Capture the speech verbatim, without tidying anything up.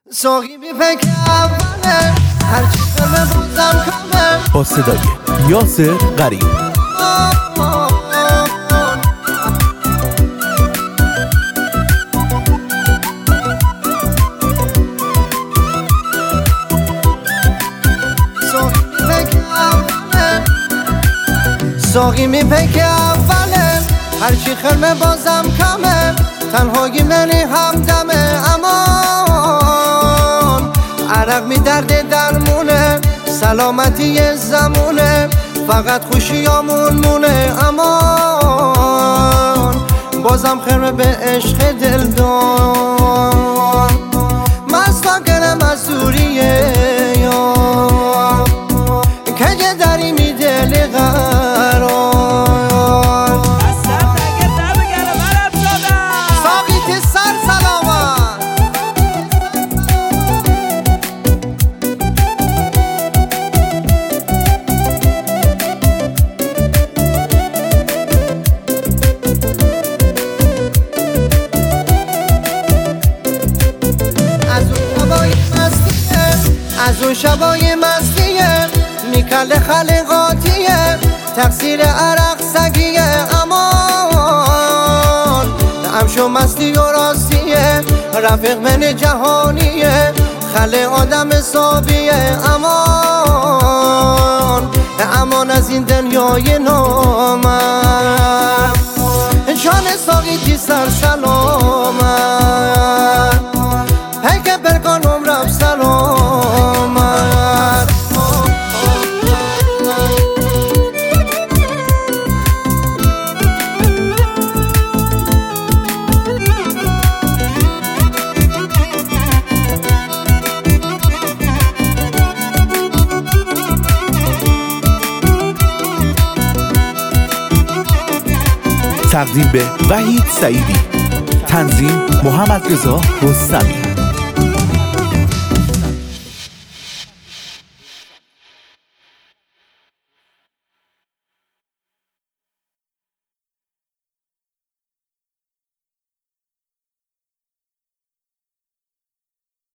ساقی میپک اوله هرچی قلمه بازم کمه با صدای یاسر غریب. ساقی میپک اوله هرچی خرمه بازم کمه تنهایی منی همدمه امان عرق می درد درمونه سلامتی زمونه فقط خوشیامون مونه امان بازم خرمه به عشق دلدار مستا گرم از سوریه یا که داری می دل قرار از اون شبای مستیه میکل خلقاتیه تقصیر عرق سگیه امان امشو مستی و راستیه رفیق من جهانیه خل آدم حسابیه امان امان از این دنیای نامرد جان ساقیتی سر سلامت هک برگانم رفت سلامت تقدیم به وحید سعیدی، تنظیم محمد رضا رستمی.